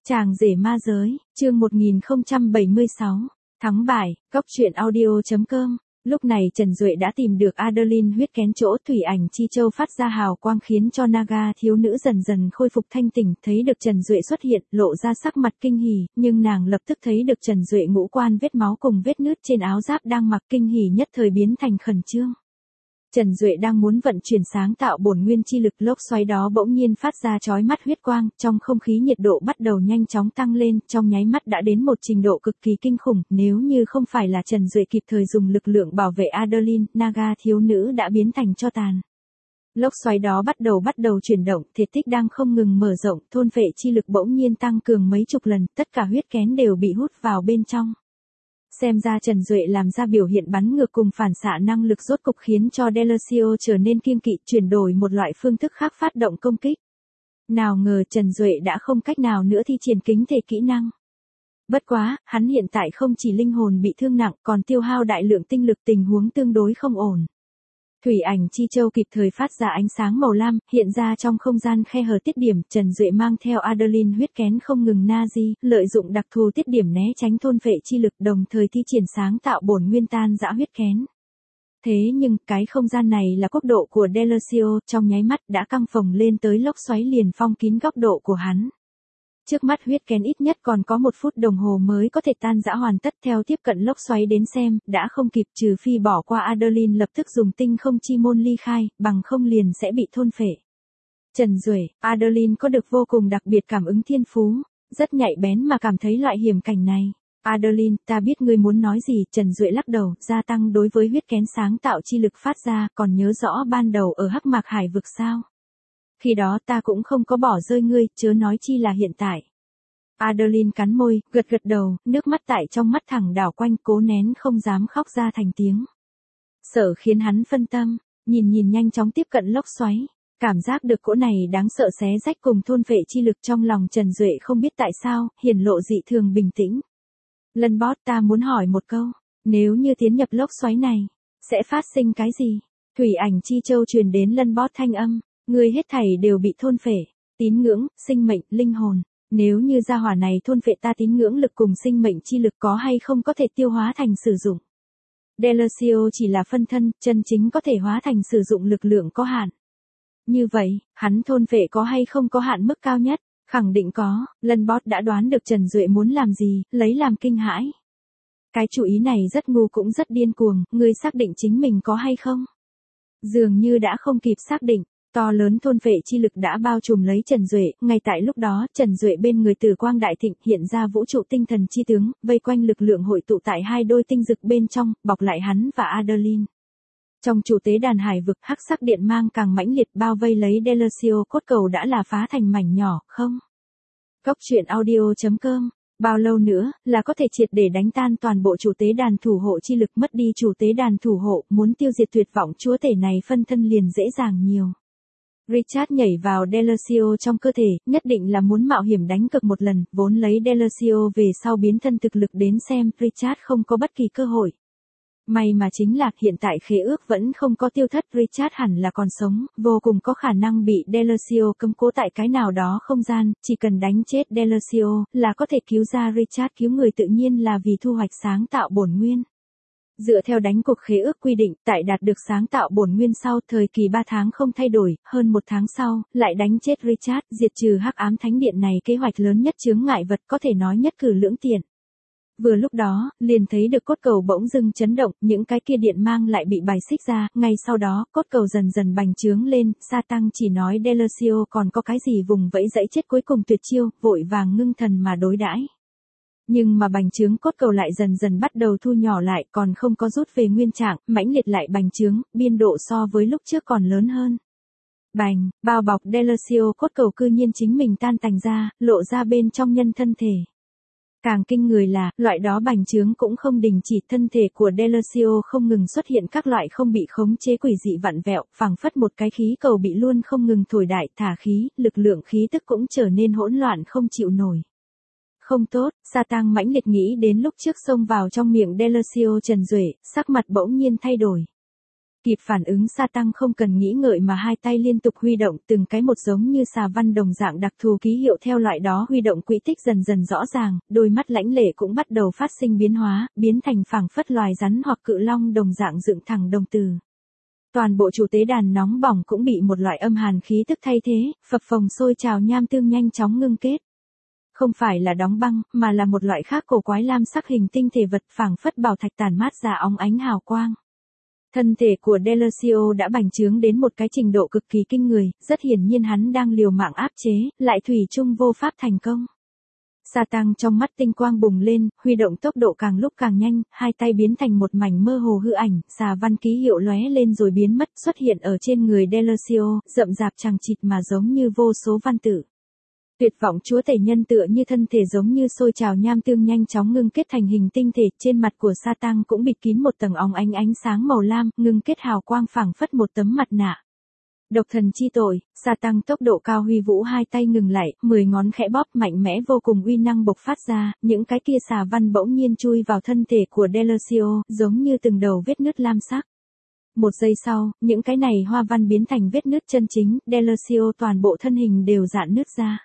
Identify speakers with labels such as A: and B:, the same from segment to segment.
A: Chàng rể ma giới, chương 1076, thắng bại, góc truyện audio.com. Lúc này Trần Duệ đã tìm được Adeline huyết kén chỗ thủy ảnh chi châu phát ra hào quang khiến cho Naga thiếu nữ dần dần khôi phục thanh tỉnh, thấy được Trần Duệ xuất hiện, lộ ra sắc mặt kinh hỉ, nhưng nàng lập tức thấy được Trần Duệ ngũ quan vết máu cùng vết nứt trên áo giáp đang mặc, kinh hỉ nhất thời biến thành khẩn trương. Trần Duệ đang muốn vận chuyển sáng tạo bổn nguyên chi lực, lốc xoáy đó bỗng nhiên phát ra chói mắt huyết quang, trong không khí nhiệt độ bắt đầu nhanh chóng tăng lên, trong nháy mắt đã đến một trình độ cực kỳ kinh khủng, nếu như không phải là Trần Duệ kịp thời dùng lực lượng bảo vệ Adeline, Naga thiếu nữ đã biến thành tro tàn. Lốc xoáy đó bắt đầu chuyển động, thể tích đang không ngừng mở rộng, thôn phệ chi lực bỗng nhiên tăng cường mấy chục lần, tất cả huyết kén đều bị hút vào bên trong. Xem ra Trần Duệ làm ra biểu hiện bắn ngược cùng phản xạ năng lực rốt cục khiến cho Delusio trở nên kiêng kỵ, chuyển đổi một loại phương thức khác phát động công kích. Nào ngờ Trần Duệ đã không cách nào nữa thi triển kính thể kỹ năng. Bất quá, hắn hiện tại không chỉ linh hồn bị thương nặng còn tiêu hao đại lượng tinh lực, tình huống tương đối không ổn. Thủy ảnh chi châu kịp thời phát ra ánh sáng màu lam, hiện ra trong không gian khe hở tiết điểm, Trần Duệ mang theo Adeline huyết kén không ngừng nazi, lợi dụng đặc thù tiết điểm né tránh thôn phệ chi lực, đồng thời thi triển sáng tạo bổn nguyên tan rã huyết kén. Thế nhưng, cái không gian này là quốc độ của Delusio, trong nháy mắt đã căng phồng lên tới lốc xoáy liền phong kín góc độ của hắn. Trước mắt huyết kén ít nhất còn có 1 phút đồng hồ mới có thể tan rã hoàn tất, theo tiếp cận lốc xoáy đến xem, đã không kịp, trừ phi bỏ qua Adeline lập tức dùng tinh không chi môn ly khai, bằng không liền sẽ bị thôn phệ. Trần Duệ, Adeline có được vô cùng đặc biệt cảm ứng thiên phú, rất nhạy bén mà cảm thấy loại hiểm cảnh này. Adeline, ta biết ngươi muốn nói gì, Trần Duệ lắc đầu, gia tăng đối với huyết kén sáng tạo chi lực phát ra, còn nhớ rõ ban đầu ở Hắc Mạc Hải vực sao? Khi đó ta cũng không có bỏ rơi ngươi, chớ nói chi là hiện tại. Adeline cắn môi, gật đầu, nước mắt tại trong mắt thẳng đảo quanh, cố nén không dám khóc ra thành tiếng. Sợ khiến hắn phân tâm, nhìn nhanh chóng tiếp cận lốc xoáy. Cảm giác được cỗ này đáng sợ xé rách cùng thôn phệ chi lực trong lòng Trần Duệ không biết tại sao, hiển lộ dị thường bình tĩnh. Lân Bót, ta muốn hỏi một câu, nếu như tiến nhập lốc xoáy này, sẽ phát sinh cái gì? Thủy ảnh chi châu truyền đến Lân Bót thanh âm. Người hết thảy đều bị thôn phệ, tín ngưỡng, sinh mệnh, linh hồn. Nếu như gia hỏa này thôn phệ ta tín ngưỡng lực cùng sinh mệnh chi lực có hay không có thể tiêu hóa thành sử dụng. Delusio chỉ là phân thân, chân chính có thể hóa thành sử dụng lực lượng có hạn. Như vậy, hắn thôn phệ có hay không có hạn mức cao nhất? Khẳng định có, Lân Bót đã đoán được Trần Duệ muốn làm gì, lấy làm kinh hãi. Cái chủ ý này rất ngu cũng rất điên cuồng, ngươi xác định chính mình có hay không? Dường như đã không kịp xác định. To lớn thôn phệ chi lực đã bao trùm lấy Trần Duệ, ngay tại lúc đó, Trần Duệ bên người Tử Quang đại thịnh, hiện ra vũ trụ tinh thần chi tướng, vây quanh lực lượng hội tụ tại 2 đôi tinh dực bên trong, bọc lại hắn và Adeline. Trong chủ tế đàn hải vực, hắc sắc điện mang càng mãnh liệt bao vây lấy Delusio, cốt cầu đã là phá thành mảnh nhỏ, không? Góc truyện audio.com. Bao lâu nữa là có thể triệt để đánh tan toàn bộ chủ tế đàn thủ hộ chi lực, mất đi chủ tế đàn thủ hộ, muốn tiêu diệt tuyệt vọng chúa tể này phân thân liền dễ dàng nhiều. Richard nhảy vào Delusio trong cơ thể, nhất định là muốn mạo hiểm đánh cược một lần, vốn lấy Delusio về sau biến thân thực lực đến xem, Richard không có bất kỳ cơ hội. May mà chính là, hiện tại khế ước vẫn không có tiêu thất, Richard hẳn là còn sống, vô cùng có khả năng bị Delusio cấm cố tại cái nào đó không gian, chỉ cần đánh chết Delusio, là có thể cứu ra Richard, cứu người tự nhiên là vì thu hoạch sáng tạo bổn nguyên. Dựa theo đánh cuộc khế ước quy định, tại đạt được sáng tạo bổn nguyên sau, thời kỳ 3 tháng không thay đổi, hơn 1 tháng sau, lại đánh chết Richard, diệt trừ hắc ám thánh điện này, kế hoạch lớn nhất chướng ngại vật có thể nói nhất cử lưỡng tiện. Vừa lúc đó, liền thấy được cốt cầu bỗng dưng chấn động, những cái kia điện mang lại bị bài xích ra, ngay sau đó, cốt cầu dần dần bành trướng lên, Sa Tăng chỉ nói Delusio còn có cái gì vùng vẫy dãy chết cuối cùng tuyệt chiêu, vội vàng ngưng thần mà đối đãi. Nhưng mà bành trướng cốt cầu lại dần dần bắt đầu thu nhỏ lại, còn không có rút về nguyên trạng, mãnh liệt lại bành trướng, biên độ so với lúc trước còn lớn hơn. Bành, bao bọc Delusio cốt cầu cư nhiên chính mình tan tành ra, lộ ra bên trong nhân thân thể. Càng kinh người là, loại đó bành trướng cũng không đình chỉ, thân thể của Delusio không ngừng xuất hiện các loại không bị khống chế quỷ dị vặn vẹo, phảng phất một cái khí cầu bị luôn không ngừng thổi đại, thả khí, lực lượng khí tức cũng trở nên hỗn loạn không chịu nổi. Không tốt, Sa Tăng mãnh liệt nghĩ đến lúc trước xông vào trong miệng Delusio Trần Duệ, sắc mặt bỗng nhiên thay đổi. Kịp phản ứng Sa Tăng không cần nghĩ ngợi mà hai tay liên tục huy động, từng cái một giống như xà văn đồng dạng đặc thù ký hiệu theo loại đó huy động quỹ tích dần dần rõ ràng, đôi mắt lãnh lệ cũng bắt đầu phát sinh biến hóa, biến thành phảng phất loài rắn hoặc cự long đồng dạng dựng thẳng đồng từ. Toàn bộ chủ tế đàn nóng bỏng cũng bị một loại âm hàn khí tức thay thế, phập phồng sôi trào nham tương nhanh chóng ngưng kết. Không phải là đóng băng, mà là một loại khác cổ quái lam sắc hình tinh thể vật phảng phất bảo thạch tản mát ra óng ánh hào quang. Thân thể của Delusio đã bành trướng đến một cái trình độ cực kỳ kinh người, rất hiển nhiên hắn đang liều mạng áp chế, lại thủy chung vô pháp thành công. Sa Tăng trong mắt tinh quang bùng lên, huy động tốc độ càng lúc càng nhanh, hai tay biến thành một mảnh mơ hồ hư ảnh, xà văn ký hiệu lóe lên rồi biến mất, xuất hiện ở trên người Delusio, rậm rạp chằng chịt mà giống như vô số văn tự. Tuyệt vọng chúa tể nhân tựa như thân thể giống như sôi trào nham tương nhanh chóng ngưng kết thành hình tinh thể, trên mặt của Sa Tăng cũng bịt kín một tầng óng ánh sáng màu lam, ngưng kết hào quang phảng phất một tấm mặt nạ. Độc thần chi tội, Sa Tăng tốc độ cao huy vũ hai tay ngừng lại, 10 ngón khẽ bóp mạnh mẽ vô cùng uy năng bộc phát ra, những cái kia xà văn bỗng nhiên chui vào thân thể của Delusio, giống như từng đầu vết nứt lam sắc. Một giây sau, những cái này hoa văn biến thành vết nứt chân chính, Delusio toàn bộ thân hình đều rạn nứt ra.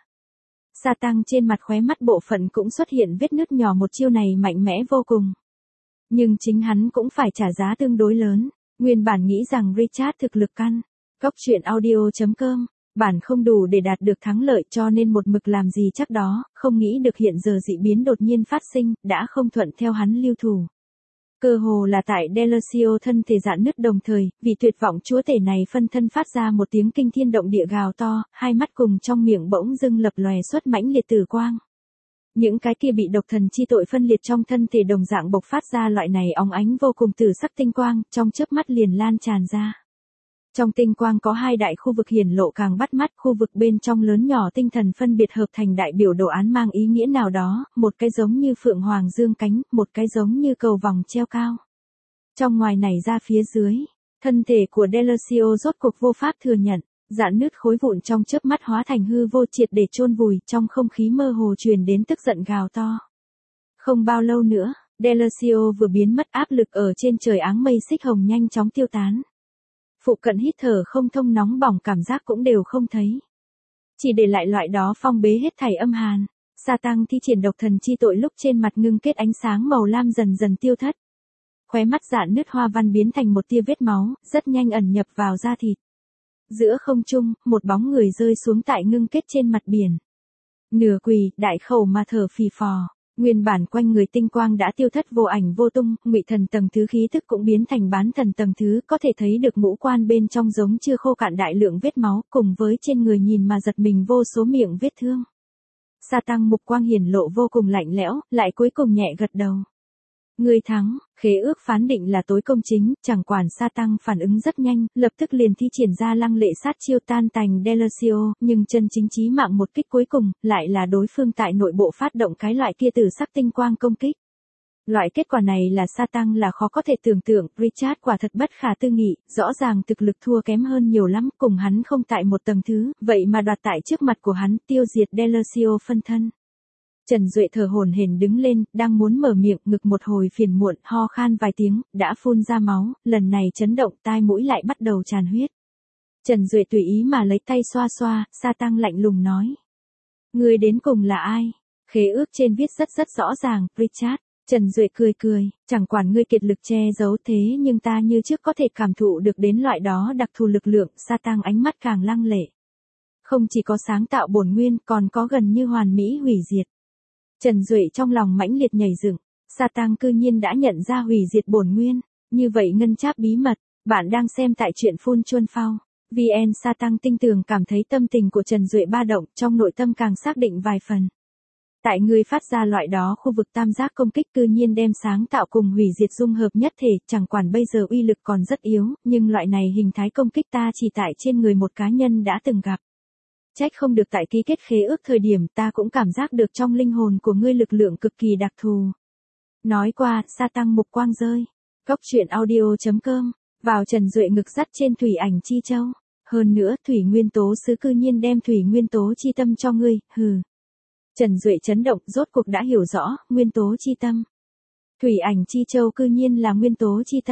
A: Sa Tăng trên mặt khóe mắt bộ phận cũng xuất hiện vết nứt nhỏ, một chiêu này mạnh mẽ vô cùng. Nhưng chính hắn cũng phải trả giá tương đối lớn, nguyên bản nghĩ rằng Richard thực lực căn. Góc truyện audio.com, bản không đủ để đạt được thắng lợi cho nên một mực làm gì chắc đó, không nghĩ được hiện giờ dị biến đột nhiên phát sinh, đã không thuận theo hắn lưu thủ. Cơ hồ là tại Delusio thân thể rạn nứt đồng thời, vì tuyệt vọng chúa tể này phân thân phát ra một tiếng kinh thiên động địa gào to, hai mắt cùng trong miệng bỗng dưng lập lòe xuất mãnh liệt tử quang. Những cái kia bị độc thần chi tội phân liệt trong thân thể đồng dạng bộc phát ra loại này óng ánh vô cùng tử sắc tinh quang, trong chớp mắt liền lan tràn ra. Trong tinh quang có hai đại khu vực hiển lộ càng bắt mắt, khu vực bên trong lớn nhỏ tinh thần phân biệt hợp thành đại biểu đồ án mang ý nghĩa nào đó, một cái giống như phượng hoàng dương cánh, một cái giống như cầu vòng treo cao. Trong ngoài này ra phía dưới, thân thể của Delusio rốt cuộc vô pháp thừa nhận, rạn nứt khối vụn trong chớp mắt hóa thành hư vô triệt để chôn vùi, trong không khí mơ hồ truyền đến tức giận gào to. Không bao lâu nữa, Delusio vừa biến mất, áp lực ở trên trời áng mây xích hồng nhanh chóng tiêu tán. Phụ cận hít thở không thông, nóng bỏng cảm giác cũng đều không thấy. Chỉ để lại loại đó phong bế hết thảy âm hàn. Sa Tăng thi triển độc thần chi tội lúc trên mặt ngưng kết ánh sáng màu lam dần dần tiêu thất. Khóe mắt rạn nứt hoa văn biến thành một tia vết máu, rất nhanh ẩn nhập vào da thịt. Giữa không trung, một bóng người rơi xuống tại ngưng kết trên mặt biển. Nửa quỳ, đại khẩu mà thở phì phò. Nguyên bản quanh người tinh quang đã tiêu thất vô ảnh vô tung, ngụy thần tầng thứ khí tức cũng biến thành bán thần tầng thứ, có thể thấy được ngũ quan bên trong giống chưa khô cạn đại lượng vết máu, cùng với trên người nhìn mà giật mình vô số miệng vết thương. Sa Tăng mục quang hiển lộ vô cùng lạnh lẽo, lại cuối cùng nhẹ gật đầu. Ngươi thắng, khế ước phán định là tối công chính, chẳng quản. Sa Tăng phản ứng rất nhanh, lập tức liền thi triển ra lăng lệ sát chiêu tan tành Delusio, nhưng chân chính chí mạng một kích cuối cùng, lại là đối phương tại nội bộ phát động cái loại kia tử sắc tinh quang công kích. Loại kết quả này là Sa Tăng là khó có thể tưởng tượng, Richard quả thật bất khả tư nghị, rõ ràng thực lực thua kém hơn nhiều lắm, cùng hắn không tại một tầng thứ, vậy mà đoạt tại trước mặt của hắn, tiêu diệt Delusio phân thân. Trần Duệ thở hổn hển đứng lên, đang muốn mở miệng, ngực một hồi phiền muộn, ho khan vài tiếng, đã phun ra máu, lần này chấn động, tai mũi lại bắt đầu tràn huyết. Trần Duệ tùy ý mà lấy tay xoa xoa, Sa Tăng lạnh lùng nói. Ngươi đến cùng là ai? Khế ước trên viết rất rõ ràng, Richard. Trần Duệ cười, chẳng quản ngươi kiệt lực che giấu thế nhưng ta như trước có thể cảm thụ được đến loại đó đặc thù lực lượng. Sa Tăng ánh mắt càng lăng lệ. Không chỉ có sáng tạo bổn nguyên, còn có gần như hoàn mỹ hủy diệt. Trần Duệ trong lòng mãnh liệt nhảy dựng, Sa Tăng cư nhiên đã nhận ra hủy diệt bổn nguyên, như vậy ngân cháp bí mật, bạn đang xem tại truyện Phun Chuân Phao. VN. Sa Tăng tinh tường cảm thấy tâm tình của Trần Duệ ba động, trong nội tâm càng xác định vài phần. Tại ngươi phát ra loại đó khu vực tam giác công kích cư nhiên đem sáng tạo cùng hủy diệt dung hợp nhất thể, chẳng quản bây giờ uy lực còn rất yếu, nhưng loại này hình thái công kích ta chỉ tại trên người một cá nhân đã từng gặp. Trách không được tại ký kết khế ước thời điểm ta cũng cảm giác được trong linh hồn của ngươi lực lượng cực kỳ đặc thù. Nói qua, Sa Tăng mục quang rơi. Góc truyện audio.com, vào Trần Duệ ngực dắt trên thủy ảnh chi châu. Hơn nữa, thủy nguyên tố sứ cư nhiên đem thủy nguyên tố chi tâm cho ngươi, hừ. Trần Duệ chấn động, rốt cuộc đã hiểu rõ, nguyên tố chi tâm. Thủy ảnh chi châu cư nhiên là nguyên tố chi tâm.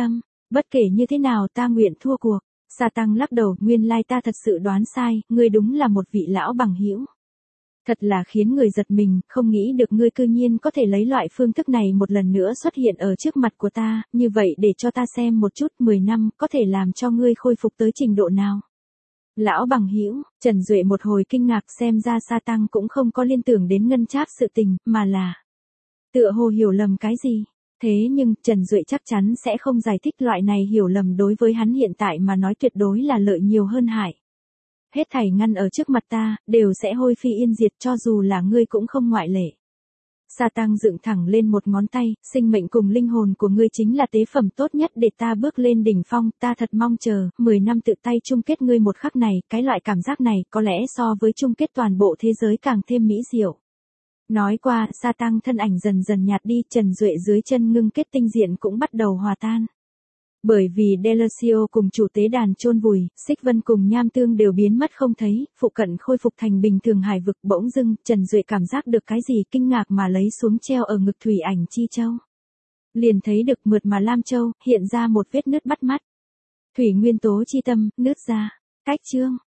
A: Bất kể như thế nào ta nguyện thua cuộc. Sa Tăng lắc đầu, nguyên lai ta thật sự đoán sai, ngươi đúng là một vị lão bằng hữu. Thật là khiến người giật mình, không nghĩ được ngươi cư nhiên có thể lấy loại phương thức này một lần nữa xuất hiện ở trước mặt của ta, như vậy để cho ta xem một chút 10 năm có thể làm cho ngươi khôi phục tới trình độ nào. Lão bằng hữu, Trần Duệ một hồi kinh ngạc, xem ra Sa Tăng cũng không có liên tưởng đến ngân tráp sự tình, mà là tựa hồ hiểu lầm cái gì. Thế nhưng, Trần Duệ chắc chắn sẽ không giải thích loại này hiểu lầm đối với hắn hiện tại mà nói tuyệt đối là lợi nhiều hơn hại. Hết thảy ngăn ở trước mặt ta, đều sẽ hôi phi yên diệt cho dù là ngươi cũng không ngoại lệ. Sa Tăng dựng thẳng lên một ngón tay, sinh mệnh cùng linh hồn của ngươi chính là tế phẩm tốt nhất để ta bước lên đỉnh phong, ta thật mong chờ, 10 năm tự tay chung kết ngươi một khắc này, cái loại cảm giác này có lẽ so với chung kết toàn bộ thế giới càng thêm mỹ diệu. Nói qua, Sa Tăng thân ảnh dần dần nhạt đi, Trần Duệ dưới chân ngưng kết tinh diện cũng bắt đầu hòa tan. Bởi vì Delusio cùng chủ tế đàn chôn vùi, Xích Vân cùng Nham Tương đều biến mất không thấy, phụ cận khôi phục thành bình thường hải vực, bỗng dưng, Trần Duệ cảm giác được cái gì kinh ngạc mà lấy xuống treo ở ngực Thủy Ảnh Chi Châu. Liền thấy được mượt mà lam châu, hiện ra một vết nứt bắt mắt. Thủy nguyên tố chi tâm, nứt ra. Cách chương.